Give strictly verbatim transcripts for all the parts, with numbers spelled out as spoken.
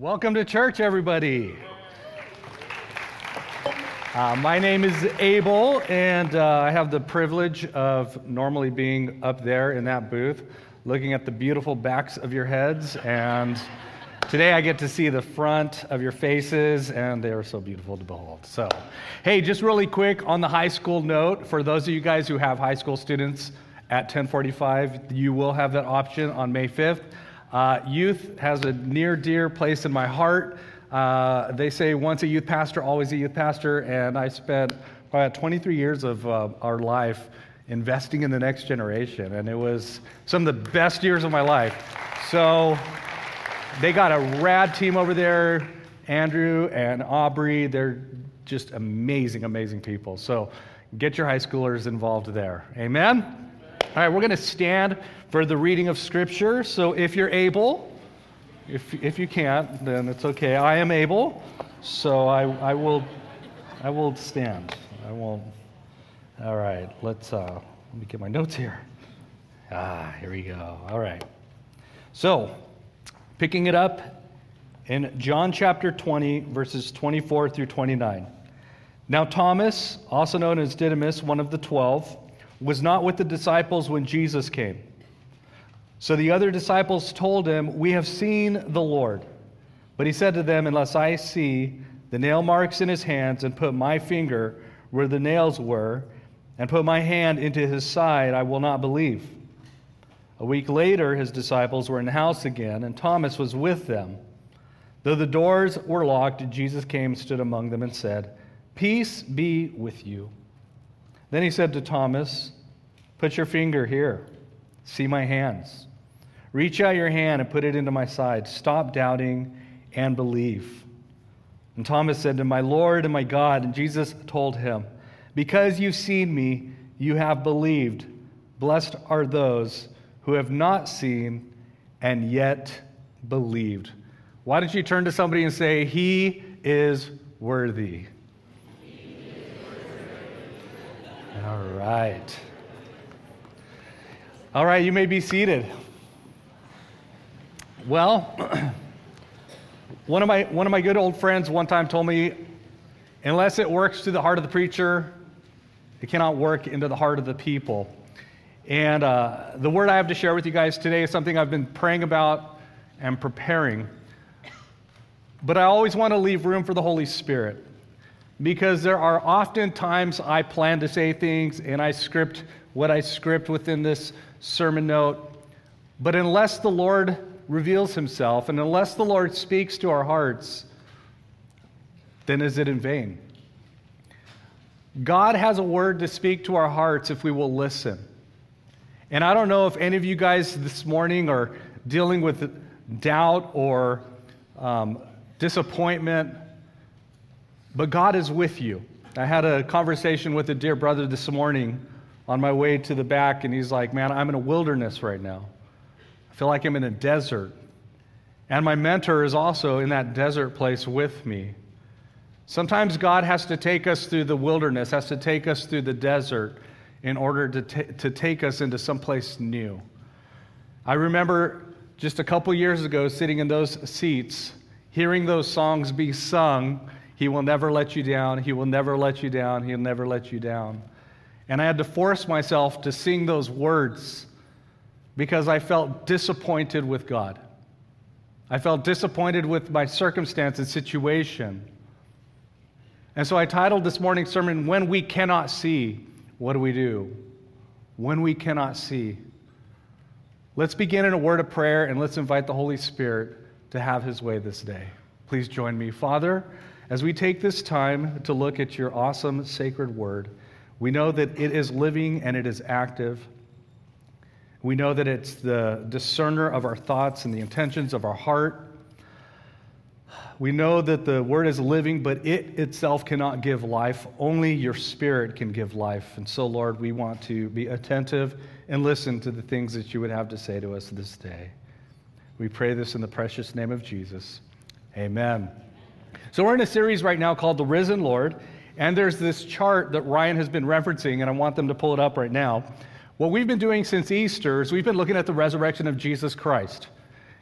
Welcome to church, everybody. Uh, my name is Abel, and uh, I have the privilege of normally being up there in that booth, looking at the beautiful backs of your heads, and today I get to see the front of your faces, and they are so beautiful to behold. So, hey, just really quick on the high school note, for those of you guys who have high school students at ten forty-five, you will have that option on May fifth. Uh, youth has a near dear place in my heart. Uh, they say once a youth pastor, always a youth pastor, and I spent about twenty-three years of uh, our life investing in the next generation, and it was some of the best years of my life. So they got a rad team over there, Andrew and Aubrey. They're just amazing, amazing people. So get your high schoolers involved there. Amen? All right, we're going to stand for the reading of Scripture. So if you're able, if if you can't, then it's okay. I am able, so I I will I will stand. I won't. All right, let's uh, let me get my notes here. Ah, here we go. All right. So, picking it up in John chapter twenty, verses twenty-four through twenty-nine. Now Thomas, also known as Didymus, one of the twelve, was not with the disciples when Jesus came. So the other disciples told him, "We have seen the Lord." But he said to them, "Unless I see the nail marks in his hands and put my finger where the nails were and put my hand into his side, I will not believe." A week later, his disciples were in the house again, and Thomas was with them. Though the doors were locked, Jesus came and stood among them and said, "Peace be with you." Then he said to Thomas, "Put your finger here. See my hands. Reach out your hand and put it into my side. Stop doubting and believe." And Thomas said to him, "My Lord and my God." And Jesus told him, "Because you've seen me, you have believed. Blessed are those who have not seen and yet believed." Why don't you turn to somebody and say, "He is worthy." All right. All right, you may be seated. Well, one of my one of my good old friends one time told me, unless it works to the heart of the preacher, it cannot work into the heart of the people. And uh, the word I have to share with you guys today is something I've been praying about and preparing. But I always want to leave room for the Holy Spirit, because there are often times I plan to say things and I script what I script within this sermon note. But unless the Lord reveals himself and unless the Lord speaks to our hearts, then is it in vain? God has a word to speak to our hearts if we will listen. And I don't know if any of you guys this morning are dealing with doubt or um, disappointment, but God is with you. I had a conversation with a dear brother this morning on my way to the back, and he's like, "Man, I'm in a wilderness right now. I feel like I'm in a desert." And my mentor is also in that desert place with me. Sometimes God has to take us through the wilderness, has to take us through the desert in order to, t- to take us into someplace new. I remember just a couple years ago sitting in those seats, hearing those songs be sung, "He will never let you down, He will never let you down, He'll never let you down." And I had to force myself to sing those words because I felt disappointed with God. I felt disappointed with my circumstance and situation. And so I titled this morning's sermon, "When We Cannot See, What Do We Do?" When we cannot see. Let's begin in a word of prayer, and let's invite the Holy Spirit to have his way this day. Please join me. Father, as we take this time to look at your awesome sacred word, we know that it is living and it is active. We know that it's the discerner of our thoughts and the intentions of our heart. We know that the word is living, but it itself cannot give life. Only your Spirit can give life. And so, Lord, we want to be attentive and listen to the things that you would have to say to us this day. We pray this in the precious name of Jesus. Amen. So we're in a series right now called The Risen Lord, and there's this chart that Ryan has been referencing, and I want them to pull it up right now. What we've been doing since Easter is we've been looking at the resurrection of Jesus Christ.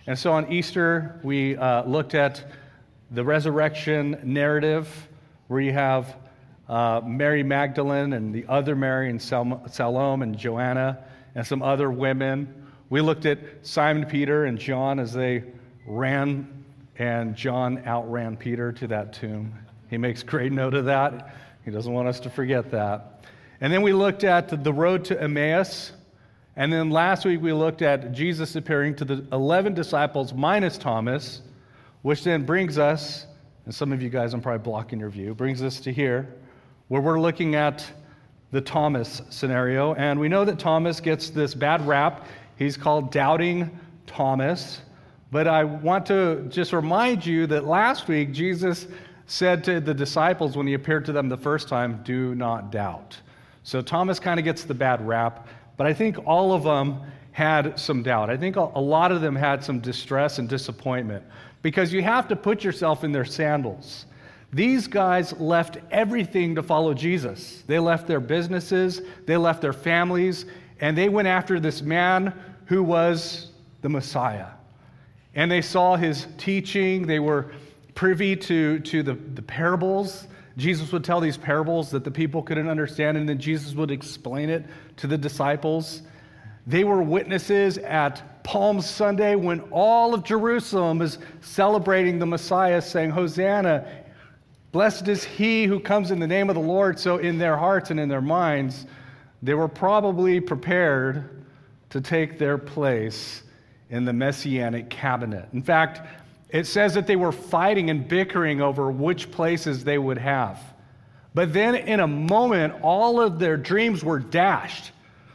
And so on Easter, we uh, looked at the resurrection narrative where you have uh, Mary Magdalene and the other Mary and Sal- Salome and Joanna and some other women. We looked at Simon Peter and John as they ran, and John outran Peter to that tomb. He makes great note of that. He doesn't want us to forget that. And then we looked at the road to Emmaus. And then last week we looked at Jesus appearing to the eleven disciples minus Thomas, which then brings us, and some of you guys, I'm probably blocking your view, brings us to here, where we're looking at the Thomas scenario. And we know that Thomas gets this bad rap. He's called Doubting Thomas. But I want to just remind you that last week Jesus said to the disciples when he appeared to them the first time, do not doubt. So Thomas kind of gets the bad rap, but I think all of them had some doubt. I think a lot of them had some distress and disappointment because you have to put yourself in their sandals. These guys left everything to follow Jesus. They left their businesses, they left their families, and they went after this man who was the Messiah. And they saw his teaching. They were privy to, to the, the parables. Jesus would tell these parables that the people couldn't understand, and then Jesus would explain it to the disciples. They were witnesses at Palm Sunday when all of Jerusalem is celebrating the Messiah, saying, Hosanna, blessed is he who comes in the name of the Lord. So in their hearts and in their minds, they were probably prepared to take their place in the Messianic cabinet. In fact, it says that they were fighting and bickering over which places they would have. But then in a moment, all of their dreams were dashed.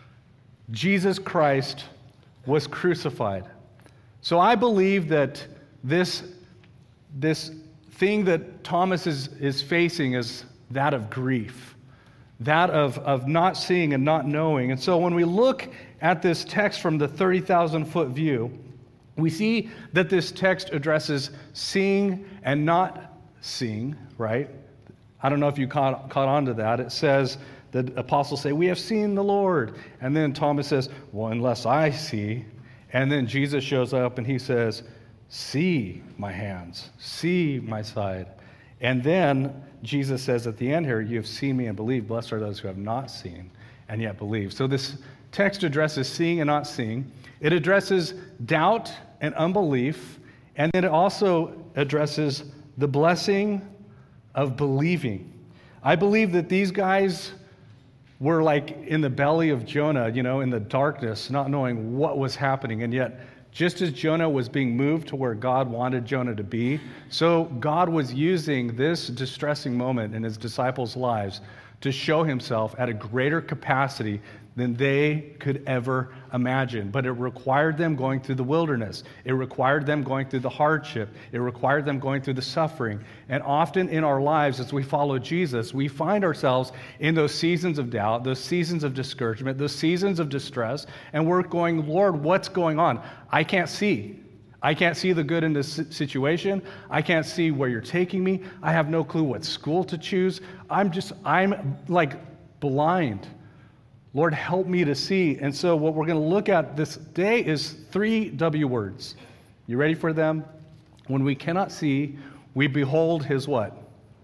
Jesus Christ was crucified. So I believe that this, this thing that Thomas is, is facing is that of grief, that of, of not seeing and not knowing. And so when we look at this text from the thirty thousand foot view, we see that this text addresses seeing and not seeing, right? I don't know if you caught, caught on to that. It says, the apostles say, we have seen the Lord. And then Thomas says, well, unless I see. And then Jesus shows up and he says, see my hands, see my side. And then Jesus says at the end here, you have seen me and believed. Blessed are those who have not seen and yet believe. So this text addresses seeing and not seeing. It addresses doubt and unbelief, and then it also addresses the blessing of believing. I believe that these guys were like in the belly of Jonah, you know, in the darkness, not knowing what was happening, and yet just as Jonah was being moved to where God wanted Jonah to be, so God was using this distressing moment in his disciples' lives to show himself at a greater capacity than they could ever imagine. But it required them going through the wilderness. It required them going through the hardship. It required them going through the suffering. And often in our lives, as we follow Jesus, we find ourselves in those seasons of doubt, those seasons of discouragement, those seasons of distress, and we're going, Lord, what's going on? I can't see. I can't see the good in this situation. I can't see where you're taking me. I have no clue what school to choose. I'm just, I'm like blind. Lord, help me to see. And so what we're going to look at this day is three W words. You ready for them? When we cannot see, we behold his what?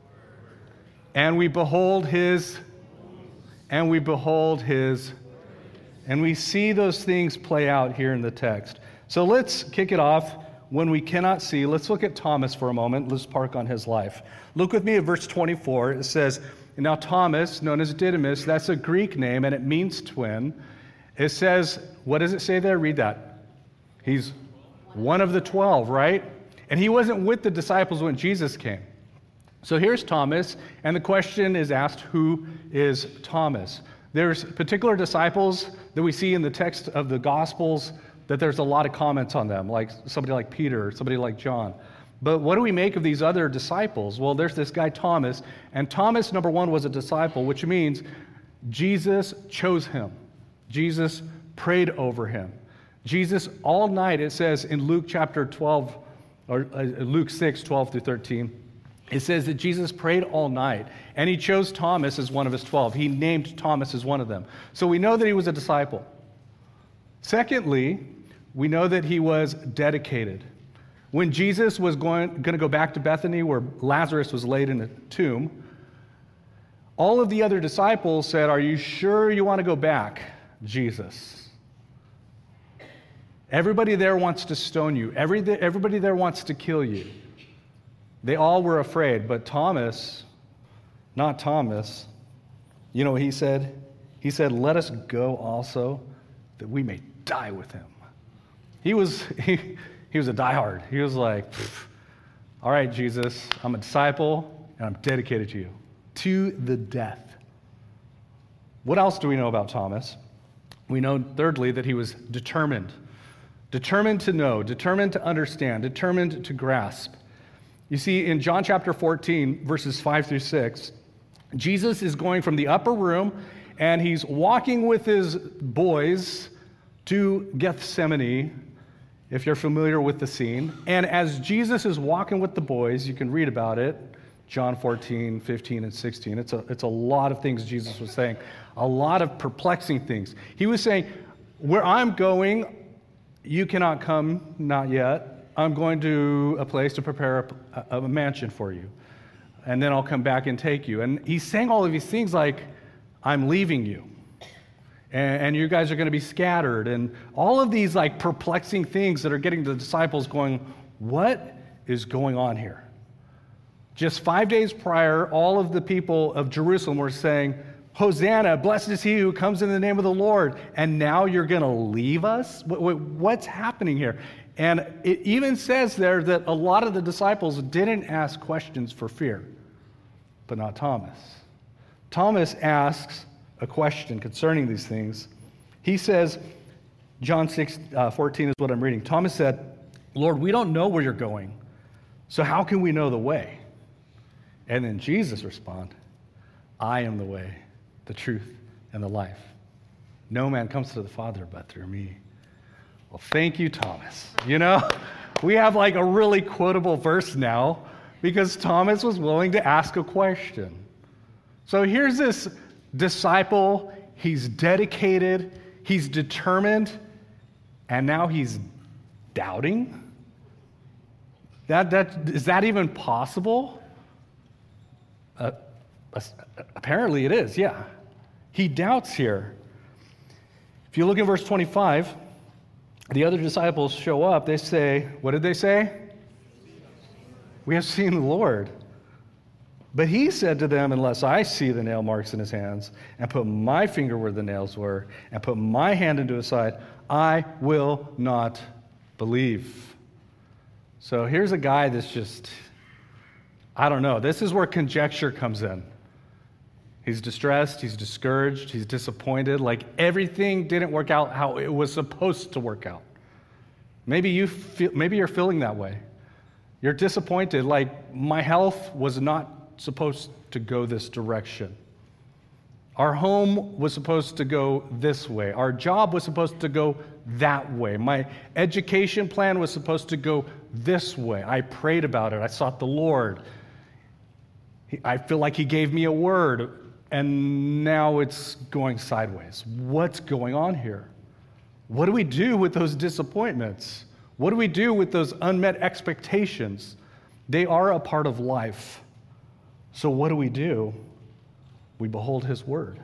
And we behold his, and we behold his, and we see those things play out here in the text. So let's kick it off. When we cannot see, let's look at Thomas for a moment. Let's park on his life. Look with me at verse twenty-four. It says, now Thomas, known as Didymus, that's a Greek name, and it means twin. It says, what does it say there? Read that. He's one of the twelve, right? And he wasn't with the disciples when Jesus came. So here's Thomas, and the question is asked, who is Thomas? There's particular disciples that we see in the text of the Gospels that there's a lot of comments on them, like somebody like Peter, somebody like John. But what do we make of these other disciples? Well, there's this guy Thomas, and Thomas, number one, was a disciple, which means Jesus chose him. Jesus prayed over him. Jesus, all night, it says in Luke chapter twelve, or uh, Luke six, twelve through thirteen, it says that Jesus prayed all night, and he chose Thomas as one of his twelve. He named Thomas as one of them. So we know that he was a disciple. Secondly, We know that he was dedicated. When Jesus was going, going to go back to Bethany where Lazarus was laid in a tomb, all of the other disciples said, "Are you sure you want to go back, Jesus? Everybody there wants to stone you. Every, everybody there wants to kill you." They all were afraid, but Thomas, not Thomas, you know what he said? He said, "Let us go also, that we may die with him." He was he, he was a diehard. He was like, "All right, Jesus, I'm a disciple, and I'm dedicated to you, to the death." What else do we know about Thomas? We know, thirdly, that he was determined. Determined to know, determined to understand, determined to grasp. You see, in John chapter fourteen, verses five through six, Jesus is going from the upper room, and he's walking with his boys to Gethsemane, if you're familiar with the scene. And as Jesus is walking with the boys, you can read about it, John fourteen, fifteen, and sixteen. It's a, it's a lot of things Jesus was saying, a lot of perplexing things. He was saying, "Where I'm going, you cannot come, not yet. I'm going to a place to prepare a, a mansion for you. And then I'll come back and take you." And he's saying all of these things like, "I'm leaving you. And, and you guys are going to be scattered." And all of these like perplexing things that are getting the disciples going, what is going on here? Just five days prior, all of the people of Jerusalem were saying, "Hosanna, blessed is he who comes in the name of the Lord." And now you're going to leave us? What's happening here? And it even says there that a lot of the disciples didn't ask questions for fear, but not Thomas. Thomas asks a question concerning these things. He says, John six, uh, fourteen is what I'm reading. Thomas said, "Lord, we don't know where you're going, so how can we know the way?" And then Jesus responded, "I am the way, the truth, and the life. No man comes to the Father but through me." Well, thank you, Thomas. You know, we have like a really quotable verse now because Thomas was willing to ask a question. So here's this disciple. He's dedicated. He's determined. And now he's doubting? That, that, is that even possible? Uh, apparently it is, yeah. He doubts here. If you look in verse twenty-five, the other disciples show up. They say, what did they say? "We have seen the Lord." But he said to them, "Unless I see the nail marks in his hands, and put my finger where the nails were, and put my hand into his side, I will not believe." So here's a guy that's just, I don't know. This is where conjecture comes in. He's distressed, he's discouraged, he's disappointed, like everything didn't work out how it was supposed to work out. Maybe you feel, maybe you're feeling that way. You're disappointed, like my health was not supposed to go this direction. Our home was supposed to go this way. Our job was supposed to go that way. My education plan was supposed to go this way. I prayed about it. I sought the Lord. I feel like he gave me a word. And now it's going sideways. What's going on here? What do we do with those disappointments? What do we do with those unmet expectations? They are a part of life. So what do we do? We behold his word.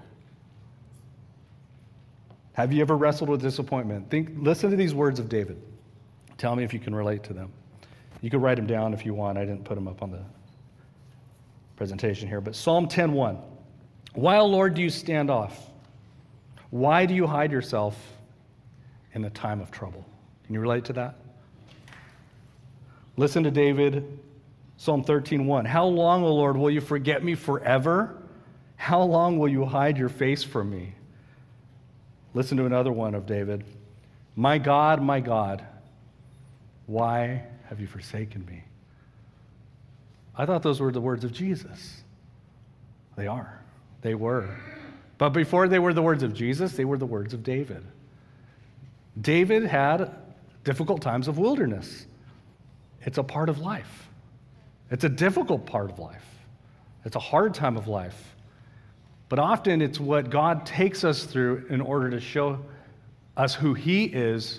Have you ever wrestled with disappointment? Think, listen to these words of David. Tell me if you can relate to them. You can write them down if you want. I didn't put them up on the presentation here. But Psalm ten one. "Why, O Lord, do you stand off? Why do you hide yourself in a time of trouble?" Can you relate to that? Listen to David, Psalm thirteen one. "How long, O Lord, will you forget me forever? How long will you hide your face from me?" Listen to another one of David. "My God, my God, why have you forsaken me?" I thought those were the words of Jesus. They are. They were. But before they were the words of Jesus, they were the words of David. David had difficult times of wilderness. It's a part of life. It's a difficult part of life. It's a hard time of life. But often it's what God takes us through in order to show us who he is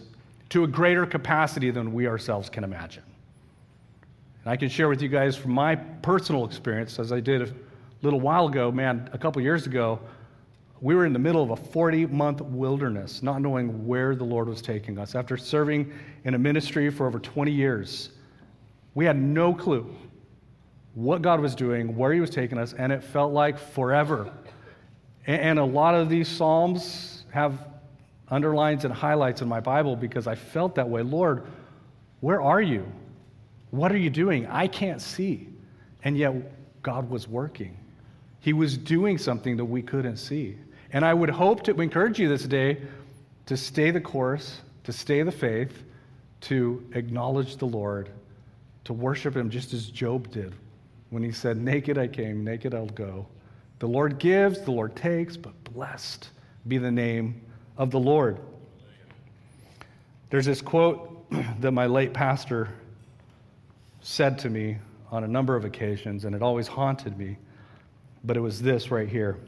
to a greater capacity than we ourselves can imagine. And I can share with you guys from my personal experience, as I did a little while ago, man, a couple years ago, we were in the middle of a forty-month wilderness, not knowing where the Lord was taking us. After serving in a ministry for over twenty years, we had no clue what God was doing, where he was taking us, and it felt like forever. And a lot of these Psalms have underlines and highlights in my Bible because I felt that way. Lord, where are you? What are you doing? I can't see. And yet God was working. He was doing something that we couldn't see. And I would hope to encourage you this day to stay the course, to stay the faith, to acknowledge the Lord, to worship him just as Job did when he said, naked I came, naked I'll go. The Lord gives, the Lord takes, but blessed be the name of the Lord. There's this quote that my late pastor said to me on a number of occasions, and it always haunted me, but it was this right here.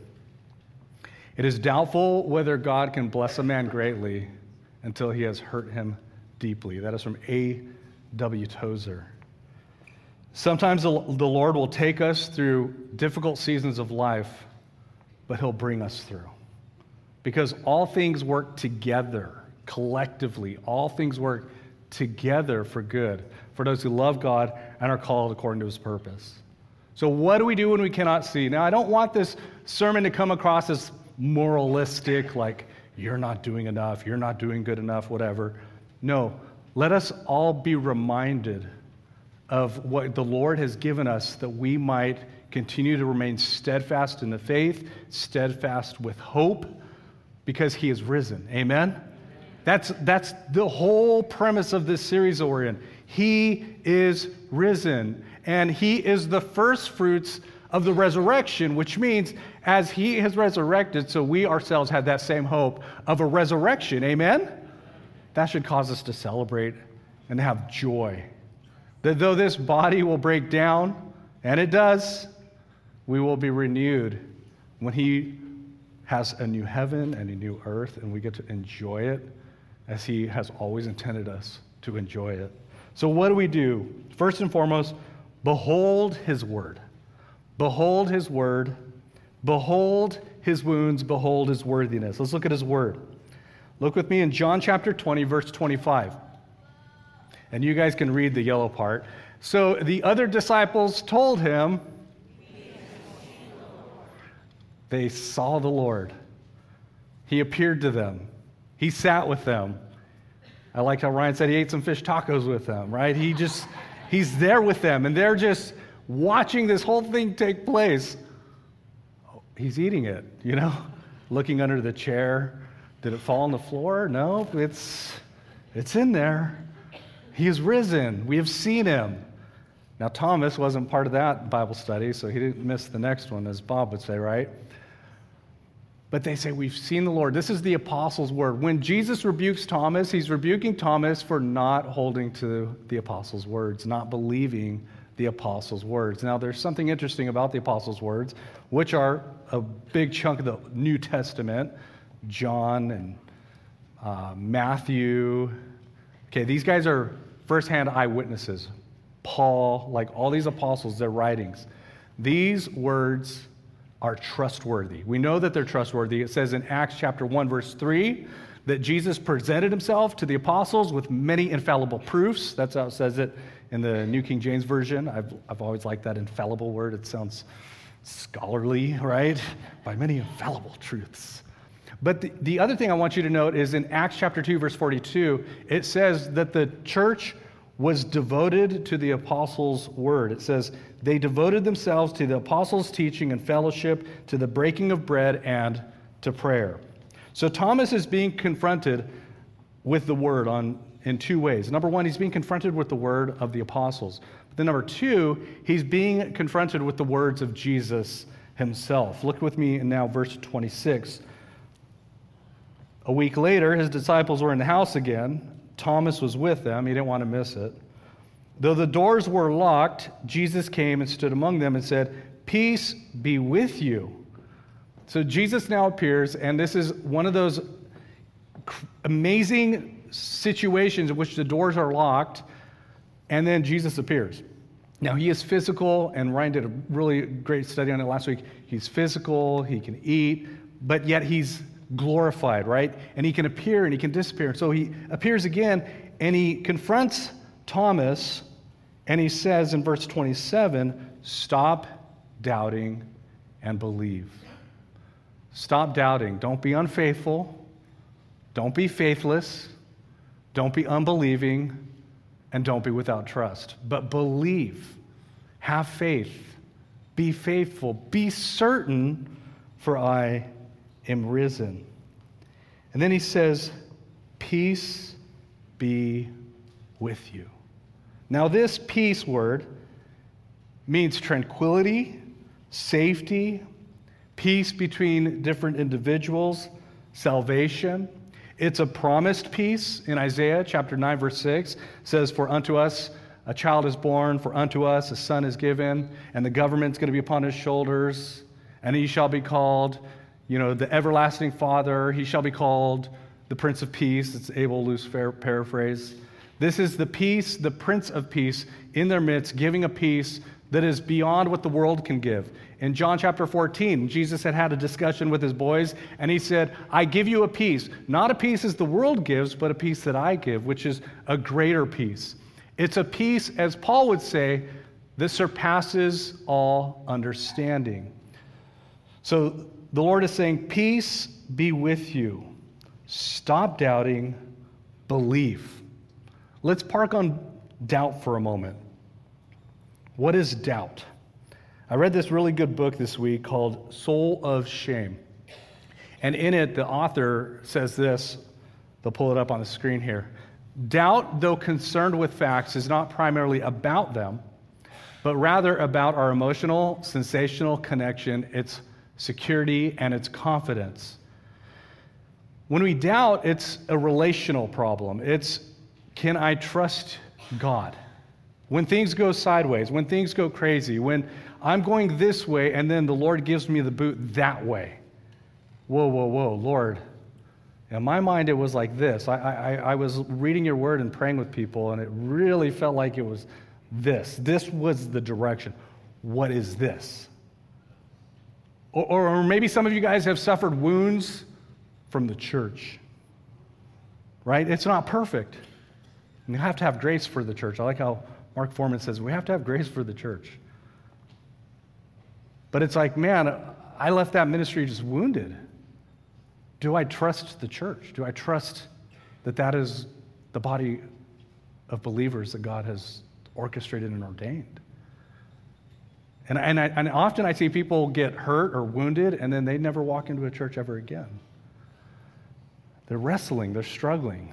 It is doubtful whether God can bless a man greatly until he has hurt him deeply. That is from A W Tozer. Sometimes the Lord will take us through difficult seasons of life, but he'll bring us through. Because all things work together, collectively. All things work together for good, for those who love God and are called according to his purpose. So what do we do when we cannot see? Now, I don't want this sermon to come across as moralistic, like you're not doing enough, you're not doing good enough, whatever. No, let us all be reminded of what the Lord has given us that we might continue to remain steadfast in the faith, steadfast with hope, because he is risen. Amen? That's, that's the whole premise of this series that we're in. He is risen, and he is the first fruits of the resurrection, which means as he has resurrected, so we ourselves have that same hope of a resurrection. Amen? That should cause us to celebrate and have joy. That though this body will break down, and it does, we will be renewed when he has a new heaven and a new earth, and we get to enjoy it as he has always intended us to enjoy it. So what do we do? First and foremost, behold his word. Behold his word. Behold his wounds. Behold his worthiness. Let's look at his word. Look with me in John chapter twenty, verse twenty-five. And you guys can read the yellow part. So the other disciples told him, they saw the Lord. He appeared to them. He sat with them. I like how Ryan said he ate some fish tacos with them, right? He just, he's there with them, and they're just watching this whole thing take place. He's eating it, you know, looking under the chair. Did it fall on the floor? No, it's, it's in there. He is risen. We have seen him. Now, Thomas wasn't part of that Bible study, so he didn't miss the next one, as Bob would say, right? But they say, we've seen the Lord. This is the apostles' word. When Jesus rebukes Thomas, he's rebuking Thomas for not holding to the apostles' words, not believing the apostles' words. Now, there's something interesting about the apostles' words, which are a big chunk of the New Testament. John and uh, Matthew. Okay, these guys are firsthand eyewitnesses. Paul, like all these apostles, their writings. These words are trustworthy. We know that they're trustworthy. It says in Acts chapter one, verse three, that Jesus presented himself to the apostles with many infallible proofs. That's how it says it in the New King James Version. I've, I've always liked that infallible word. It sounds scholarly, right? By many infallible truths. But the, the other thing I want you to note is in Acts chapter two, verse forty-two, it says that the church was devoted to the apostles' word. It says, they devoted themselves to the apostles' teaching and fellowship, to the breaking of bread, and to prayer. So Thomas is being confronted with the word on in two ways. Number one, he's being confronted with the word of the apostles. But then number two, he's being confronted with the words of Jesus himself. Look with me in now verse twenty-six. A week later, his disciples were in the house again. Thomas was with them. He didn't want to miss it. Though the doors were locked, Jesus came and stood among them and said, "Peace be with you." So Jesus now appears, and this is one of those amazing situations in which the doors are locked, and then Jesus appears. Now, he is physical, and Ryan did a really great study on it last week. He's physical, he can eat, but yet he's glorified, right? And he can appear and he can disappear. So he appears again, and he confronts Thomas, and he says in verse twenty-seven, stop doubting and believe. Stop doubting. Don't be unfaithful. Don't be faithless. Don't be unbelieving. And don't be without trust. But believe. Have faith. Be faithful. Be certain, for I am risen. And then he says, peace be with you. Now, this peace word means tranquility, safety, peace between different individuals, salvation. It's a promised peace. In Isaiah chapter nine, verse six, says, for unto us a child is born, for unto us a son is given, and the government's going to be upon his shoulders, and he shall be called, you know, the everlasting Father. He shall be called the Prince of Peace. It's Abel Loose paraphrase. This is the peace, the Prince of Peace in their midst, giving a peace that is beyond what the world can give. In John chapter fourteen, Jesus had had a discussion with his boys, and he said, I give you a peace, not a peace as the world gives, but a peace that I give, which is a greater peace. It's a peace, as Paul would say, that surpasses all understanding. So the Lord is saying, peace be with you. Stop doubting, believe. Let's park on doubt for a moment. What is doubt? I read this really good book this week called Soul of Shame. And in it, the author says this. They'll pull it up on the screen here. Doubt, though concerned with facts, is not primarily about them, but rather about our emotional, sensational connection, its security, and its confidence. When we doubt, it's a relational problem. It's, can I trust God? When things go sideways, when things go crazy, when I'm going this way and then the Lord gives me the boot that way. Whoa, whoa, whoa, Lord. In my mind, it was like this. I, I, I was reading your word and praying with people, and it really felt like it was this. This was the direction. What is this? Or, or maybe some of you guys have suffered wounds from the church, right? It's not perfect. You have to have grace for the church. I like how Mark Foreman says, we have to have grace for the church. But it's like, man, I left that ministry just wounded. Do I trust the church? Do I trust that that is the body of believers that God has orchestrated and ordained? And, and, I, and often I see people get hurt or wounded, and then they never walk into a church ever again. They're wrestling. They're struggling.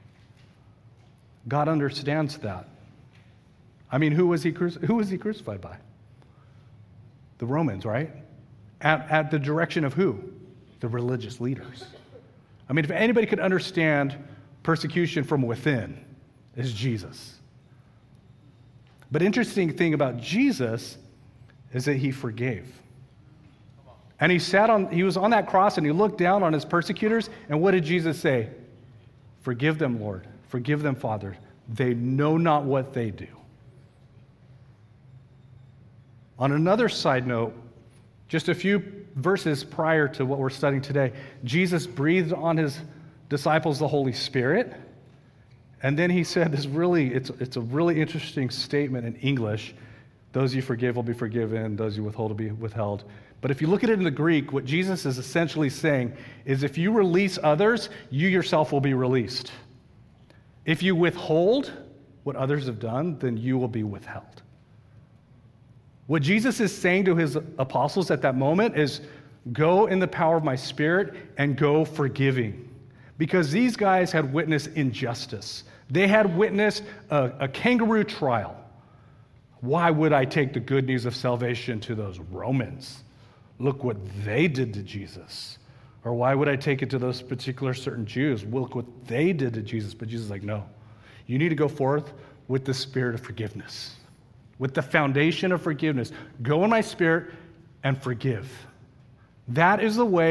God understands that. I mean, who was he, cruci- who was he crucified by? The Romans, right? At, at the direction of who? The religious leaders. I mean, if anybody could understand persecution from within, it's Jesus. But interesting thing about Jesus is that he forgave. And he sat on, he was on that cross and he looked down on his persecutors, and what did Jesus say? Forgive them, Lord. Forgive them, Father. They know not what they do. On another side note, just a few verses prior to what we're studying today, Jesus breathed on his disciples the Holy Spirit, and then he said this really, it's, it's a really interesting statement in English. Those you forgive will be forgiven, those you withhold will be withheld. But if you look at it in the Greek, what Jesus is essentially saying is if you release others, you yourself will be released. If you withhold what others have done, then you will be withheld. What Jesus is saying to his apostles at that moment is, go in the power of my Spirit and go forgiving. Because these guys had witnessed injustice. They had witnessed a, a kangaroo trial. Why would I take the good news of salvation to those Romans? Look what they did to Jesus. Or why would I take it to those particular certain Jews? Look what they did to Jesus. But Jesus is like, no. You need to go forth with the spirit of forgiveness. With the foundation of forgiveness. Go in my spirit and forgive. That is the way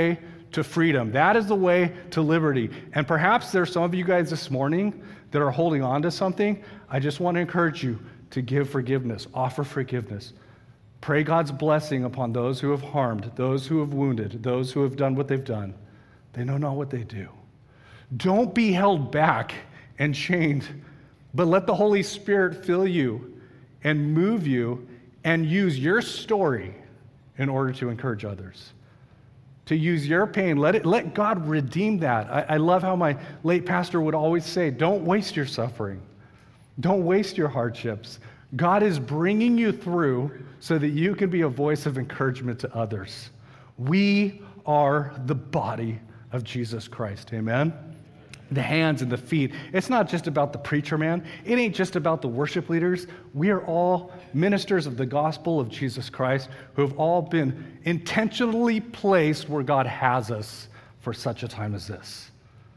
to freedom. That is the way to liberty. And perhaps there's some of you guys this morning that are holding on to something. I just want to encourage you to give forgiveness, offer forgiveness. Pray God's blessing upon those who have harmed, those who have wounded, those who have done what they've done. They know not what they do. Don't be held back and chained, but let the Holy Spirit fill you and move you and use your story in order to encourage others. To use your pain, let it, let God redeem that. I, I love how my late pastor would always say, don't waste your suffering. Don't waste your hardships. God is bringing you through so that you can be a voice of encouragement to others. We are the body of Jesus Christ, amen? The hands and the feet. It's not just about the preacher, man. It ain't just about the worship leaders. We are all ministers of the gospel of Jesus Christ who have all been intentionally placed where God has us for such a time as this.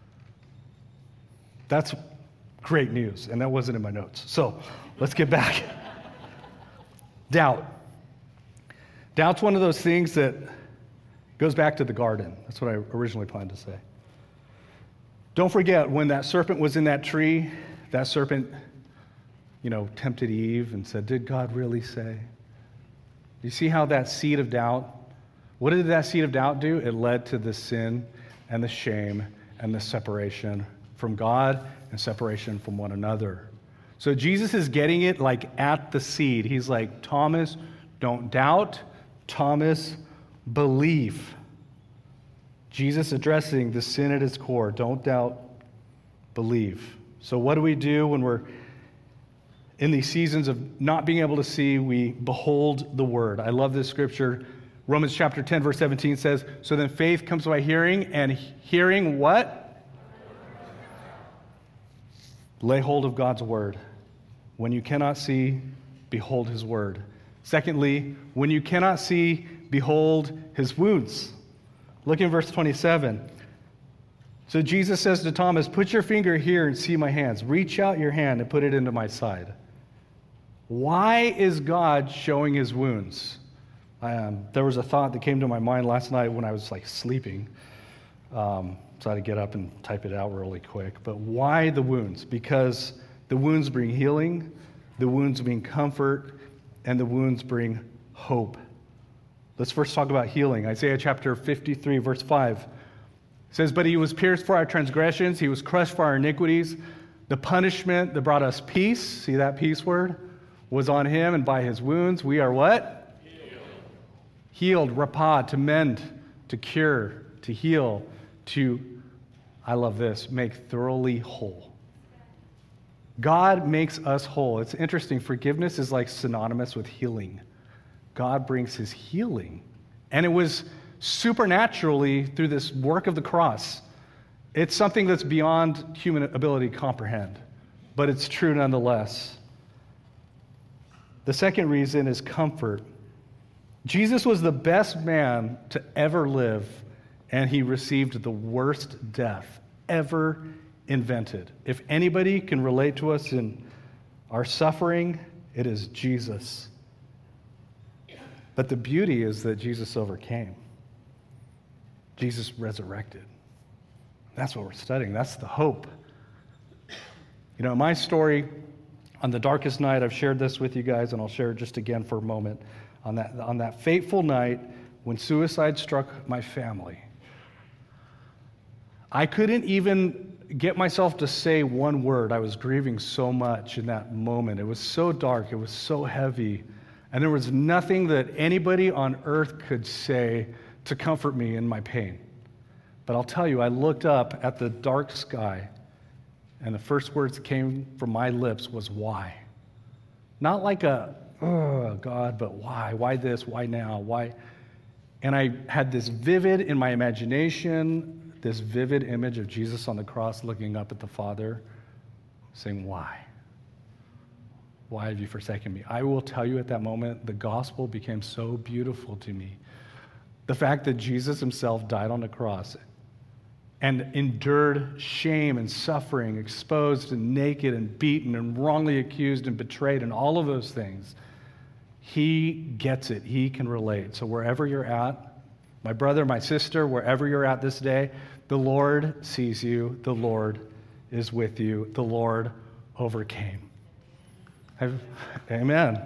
That's great news, and that wasn't in my notes. So let's get back. Doubt. Doubt's one of those things that goes back to the garden. That's what I originally planned to say. Don't forget, when that serpent was in that tree, that serpent, you know, tempted Eve and said, did God really say? You see how that seed of doubt, what did that seed of doubt do? It led to the sin and the shame and the separation from God and separation from one another. So Jesus is getting it like at the seed. He's like, Thomas, don't doubt. Thomas, believe. Jesus addressing the sin at its core. Don't doubt, believe. So what do we do when we're in these seasons of not being able to see? We behold the word. I love this scripture. Romans chapter ten, verse seventeen says, so then faith comes by hearing, and hearing what? Lay hold of God's word. When you cannot see, behold his word. Secondly, when you cannot see, behold his wounds. Look in verse twenty-seven. So Jesus says to Thomas, put your finger here and see my hands. Reach out your hand and put it into my side. Why is God showing his wounds? Um, there was a thought that came to my mind last night when I was like sleeping. Um, so I had to get up and type it out really quick. But why the wounds? Because the wounds bring healing, the wounds bring comfort, and the wounds bring hope. Let's first talk about healing. Isaiah chapter fifty-three, verse five says, but he was pierced for our transgressions, he was crushed for our iniquities. The punishment that brought us peace, see that peace word, was on him, and by his wounds we are what? Healed. Healed, rapah, to mend, to cure, to heal, to, I love this, make thoroughly whole. God makes us whole. It's interesting, forgiveness is like synonymous with healing. God brings his healing. And it was supernaturally through this work of the cross. It's something that's beyond human ability to comprehend, but it's true nonetheless. The second reason is comfort. Jesus was the best man to ever live, and he received the worst death ever invented. If anybody can relate to us in our suffering, it is Jesus. But the beauty is that Jesus overcame. Jesus resurrected. That's what we're studying. That's the hope. You know, my story, on the darkest night, I've shared this with you guys, and I'll share it just again for a moment. On that, on that fateful night when suicide struck my family, I couldn't even get myself to say one word. I was grieving so much in that moment. It was so dark. It was so heavy. And there was nothing that anybody on earth could say to comfort me in my pain. But I'll tell you, I looked up at the dark sky, and the first words that came from my lips was, why? Not like a, oh, God, but why? Why this? Why now? Why? And I had this vivid, in my imagination, this vivid image of Jesus on the cross looking up at the Father, saying, why? Why have you forsaken me? I will tell you at that moment, the gospel became so beautiful to me. The fact that Jesus himself died on the cross and endured shame and suffering, exposed and naked and beaten and wrongly accused and betrayed and all of those things, he gets it. He can relate. So wherever you're at, My brother, my sister, wherever you're at this day, the Lord sees you. The Lord is with you. The Lord overcame. Have, amen.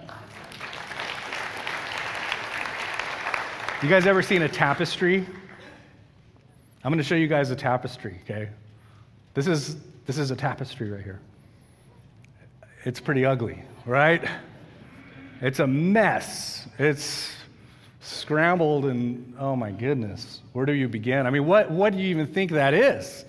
You guys ever seen a tapestry? I'm going to show you guys a tapestry, okay? This is this is a tapestry right here. It's pretty ugly, right? It's a mess. It's scrambled and, oh my goodness, where do you begin? I mean, what, what do you even think that is?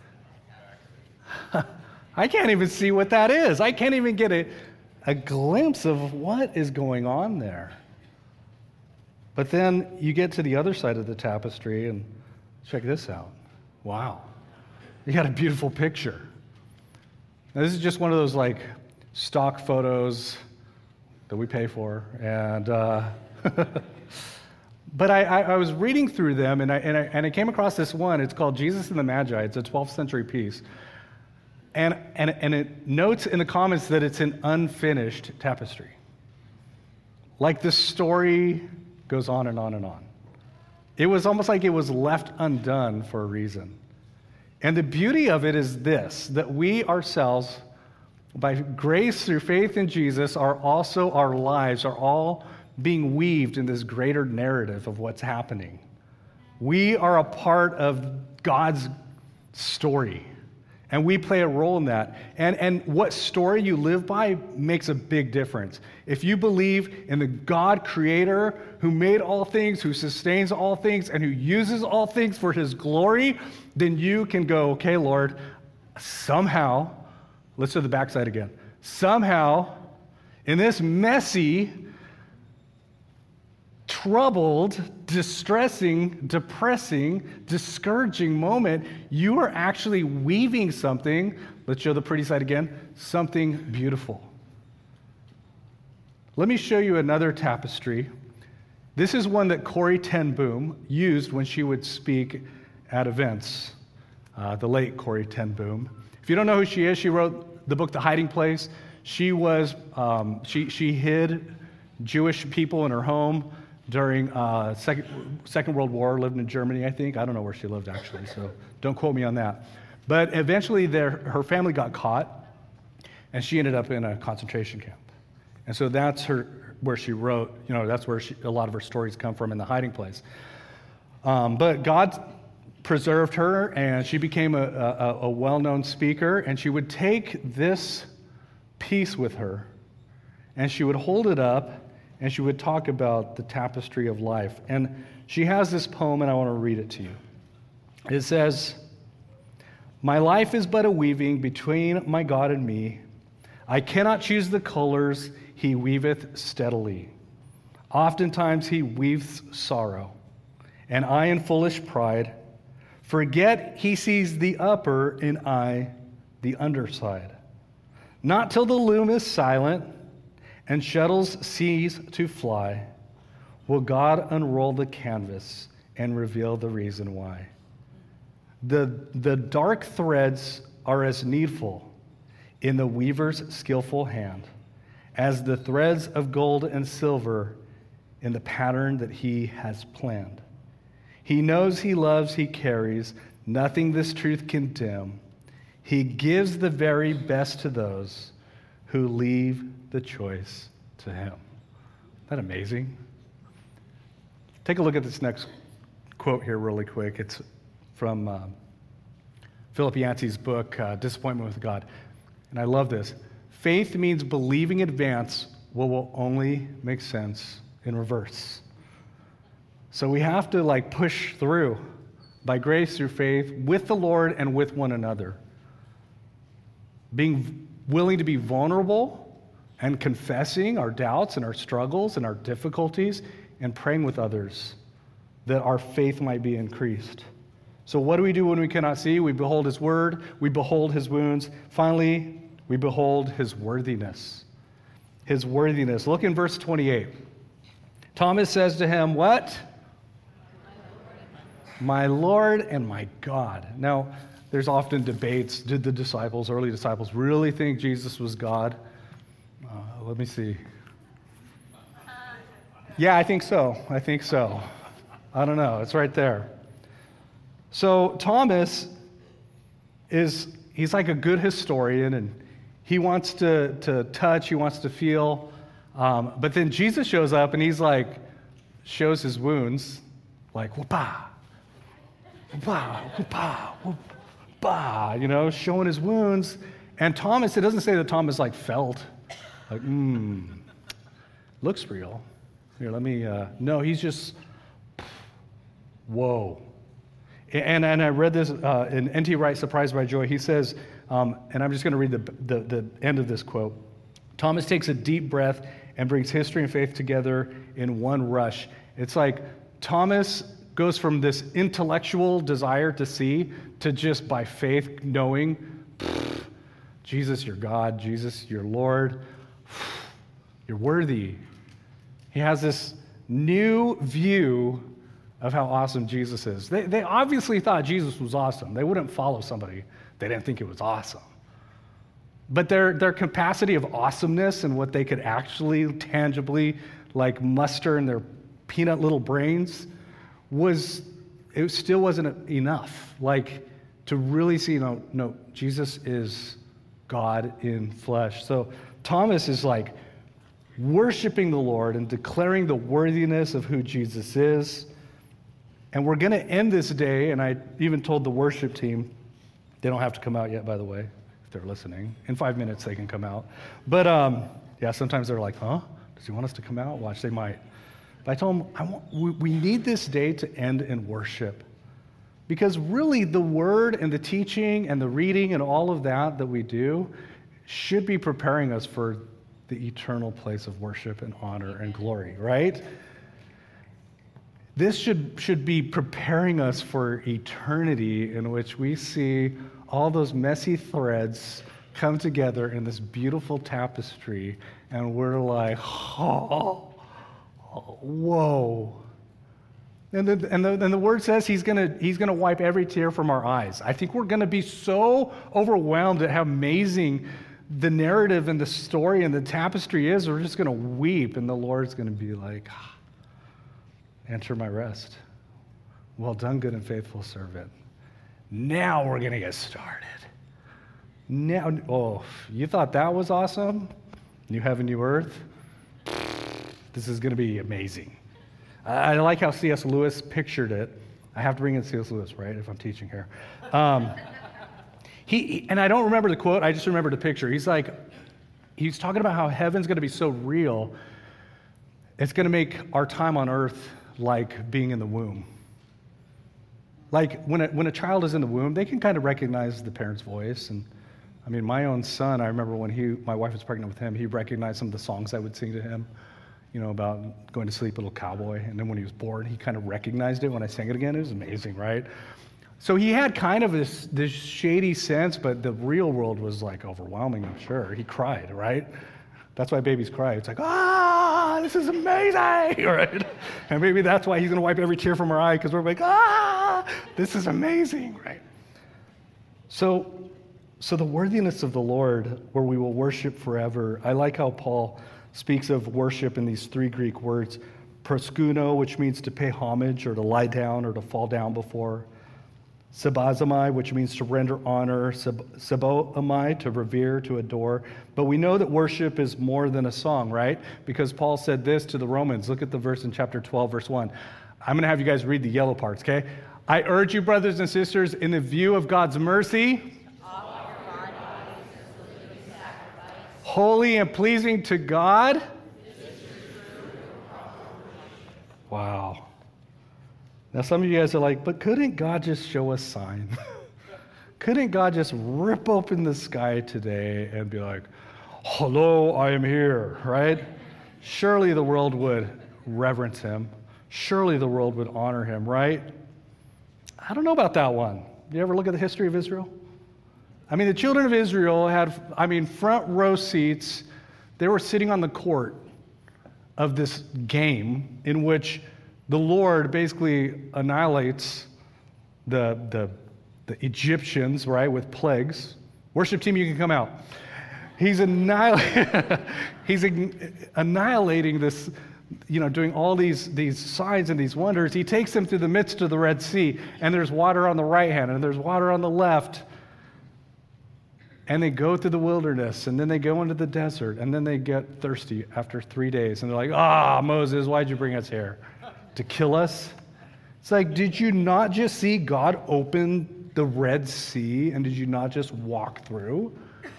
I can't even see what that is. I can't even get a, a glimpse of what is going on there. But then you get to the other side of the tapestry and check this out. Wow. You got a beautiful picture. Now, this is just one of those like stock photos that we pay for. And uh, but I, I, I was reading through them and I, and, I, and I came across this one. It's called Jesus and the Magi. It's a twelfth century piece. And, and, and it notes in the comments that it's an unfinished tapestry. Like the story goes on and on and on. It was almost like it was left undone for a reason. And the beauty of it is this, that we ourselves, by grace through faith in Jesus, are also, our lives are all being weaved in this greater narrative of what's happening. We are a part of God's story. And we play a role in that. And, and what story you live by makes a big difference. If you believe in the God creator who made all things, who sustains all things, and who uses all things for his glory, then you can go, okay, Lord, somehow, let's do the backside again. Somehow, in this messy, troubled, distressing, depressing, discouraging moment, you are actually weaving something, let's show the pretty side again, something beautiful. Let me show you another tapestry. This is one that Corrie ten Boom used when she would speak at events, uh, the late Corrie ten Boom. If you don't know who she is, she wrote the book The Hiding Place. She was, um, she, she hid Jewish people in her home during uh, second, second World War, lived in Germany, I think. I don't know where she lived, actually, so don't quote me on that. But eventually their, her family got caught, and she ended up in a concentration camp. And so that's her where she wrote, you know, that's where she, a lot of her stories come from, in The Hiding Place. Um, but God preserved her, and she became a, a, a well-known speaker, and she would take this piece with her, and she would hold it up, and she would talk about the tapestry of life. And she has this poem, and I want to read it to you. It says, "My life is but a weaving between my God and me. I cannot choose the colors he weaveth steadily. Oftentimes he weaves sorrow, and I in foolish pride forget he sees the upper and I the underside. Not till the loom is silent and shuttles cease to fly will God unroll the canvas and reveal the reason why. The, the dark threads are as needful in the weaver's skillful hand as the threads of gold and silver in the pattern that he has planned. He knows, he loves, he carries, nothing this truth can dim. He gives the very best to those who leave the choice to him." Isn't that amazing? Take a look at this next quote here really quick. It's from uh, Philip Yancey's book, uh, Disappointment with God. And I love this. "Faith means believing in advance what will only make sense in reverse." So we have to like push through by grace through faith with the Lord and with one another. Being willing to be vulnerable and confessing our doubts and our struggles and our difficulties and praying with others that our faith might be increased. So what do we do when we cannot see? We behold his word, we behold his wounds. Finally, we behold his worthiness. His worthiness. Look in verse twenty-eight. Thomas says to him, what? My Lord and my God. Now, there's often debates. Did the disciples, early disciples, really think Jesus was God? Uh, let me see. Yeah, I think so. I think so. I don't know. It's right there. So Thomas is, he's like a good historian, and he wants to, to touch, he wants to feel. Um, but then Jesus shows up, and he's like, shows his wounds, like, whoop-ah, whoop-ah, whoop-ah, whoop-ah, you know, showing his wounds. And Thomas, it doesn't say that Thomas, like, felt, like, hmm, looks real. Here, let me, uh, no, he's just, whoa. And, and I read this uh, in N T Wright, Surprised by Joy. He says, um, and I'm just going to read the, the, the end of this quote. Thomas takes a deep breath and brings history and faith together in one rush. It's like Thomas goes from this intellectual desire to see to just by faith knowing, Jesus, you're God. Jesus, you're Lord. You're worthy. He has this new view of how awesome Jesus is. They, they obviously thought Jesus was awesome. They wouldn't follow somebody they didn't think it was awesome. But their, their capacity of awesomeness and what they could actually tangibly like muster in their peanut little brains was, it still wasn't enough. Like to really see, no, no, Jesus is God in flesh. So Thomas is like worshiping the Lord and declaring the worthiness of who Jesus is. And we're going to end this day, and I even told the worship team, they don't have to come out yet, by the way, if they're listening. In five minutes, they can come out. But, um, yeah, sometimes they're like, huh? Does he want us to come out? Watch, they might. But I told them, I want, we, we need this day to end in worship. Because really, the word and the teaching and the reading and all of that that we do should be preparing us for the eternal place of worship and honor and glory, right? This should, should be preparing us for eternity in which we see all those messy threads come together in this beautiful tapestry, and we're like, oh, oh whoa. And the, and, the, and the word says he's gonna, he's gonna wipe every tear from our eyes. I think we're gonna be so overwhelmed at how amazing the narrative and the story and the tapestry is, we're just gonna weep, and the Lord's gonna be like, enter my rest. Well done, good and faithful servant. Now we're going to get started. Now, oh, you thought that was awesome? New heaven, new earth? This is going to be amazing. I like how C S Lewis pictured it. I have to bring in C S Lewis, right, if I'm teaching here. Um, he, and I don't remember the quote, I just remember the picture. He's like, he's talking about how heaven's going to be so real, it's going to make our time on earth like being in the womb. Like when a, when a child is in the womb, they can kind of recognize the parent's voice. And I mean, my own son, I remember when he, my wife was pregnant with him, he recognized some of the songs I would sing to him, you know, about going to sleep, little cowboy. And then when he was born, he kind of recognized it when I sang it again. It was amazing, right? So he had kind of this, this shady sense, but the real world was like overwhelming, I'm sure. He cried, right? That's why babies cry. It's like, ah, this is amazing, right? And maybe that's why he's going to wipe every tear from our eye, because we're like, ah, this is amazing, right? So, so the worthiness of the Lord, where we will worship forever. I like how Paul speaks of worship in these three Greek words: proskuno, which means to pay homage or to lie down or to fall down before; sabazomai, which means to render honor; saboamai, to revere, to adore. But we know that worship is more than a song, right? Because Paul said this to the Romans. Look at the verse in chapter twelve, verse one. I'm going to have you guys read the yellow parts, okay? I urge you, brothers and sisters, in the view of God's mercy, holy and pleasing to God. Wow. Now, some of you guys are like, but couldn't God just show us sign? Couldn't God just rip open the sky today and be like, hello, I am here, right? Surely the world would reverence him. Surely the world would honor him, right? I don't know about that one. You ever look at the history of Israel? I mean, the children of Israel had, I mean, front row seats. They were sitting on the court of this game in which the Lord basically annihilates the, the, the Egyptians, right, with plagues. Worship team, you can come out. He's, annihil- he's annihilating this, you know, doing all these, these signs and these wonders. He takes them through the midst of the Red Sea, and there's water on the right hand, and there's water on the left. And they go through the wilderness, and then they go into the desert, and then they get thirsty after three days. And they're like, ah, Moses, why'd you bring us here? To kill us? It's like, did you not just see God open the Red Sea, and did you not just walk through?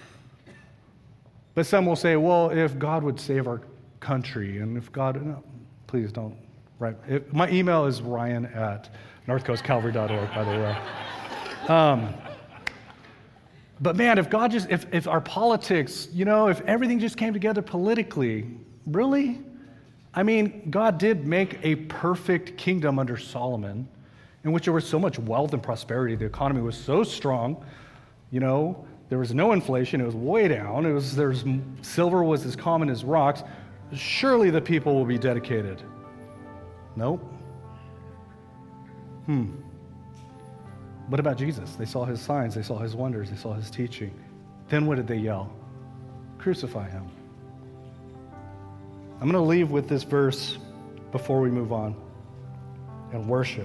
But some will say, well, if God would save our country, and if God, no, please don't. Right? If, my email is ryan at north coast calvary dot org, by the way. Um, but man, if God just, if, if our politics, you know, if everything just came together politically, really? I mean, God did make a perfect kingdom under Solomon, in which there was so much wealth and prosperity. The economy was so strong, you know, there was no inflation. It was way down. It was, there's, silver was as common as rocks. Surely the people will be dedicated. Nope. Hmm. What about Jesus? They saw his signs. They saw his wonders. They saw his teaching. Then what did they yell? Crucify him. I'm going to leave with this verse before we move on and worship.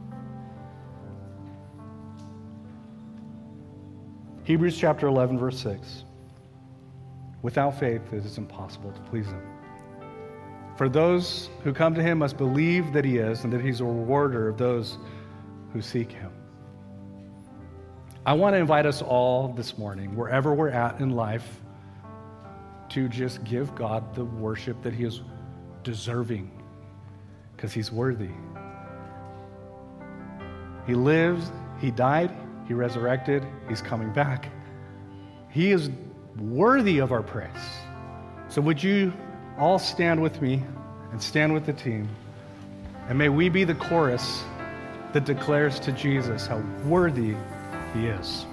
Hebrews chapter eleven, verse six. Without faith, it is impossible to please him. For those who come to him must believe that he is, and that he's a rewarder of those who seek him. I want to invite us all this morning, wherever we're at in life, to just give God the worship that he is deserving, because he's worthy. He lives, he died, he resurrected, he's coming back. He is worthy of our praise. So would you all stand with me and stand with the team, and may we be the chorus that declares to Jesus how worthy he is.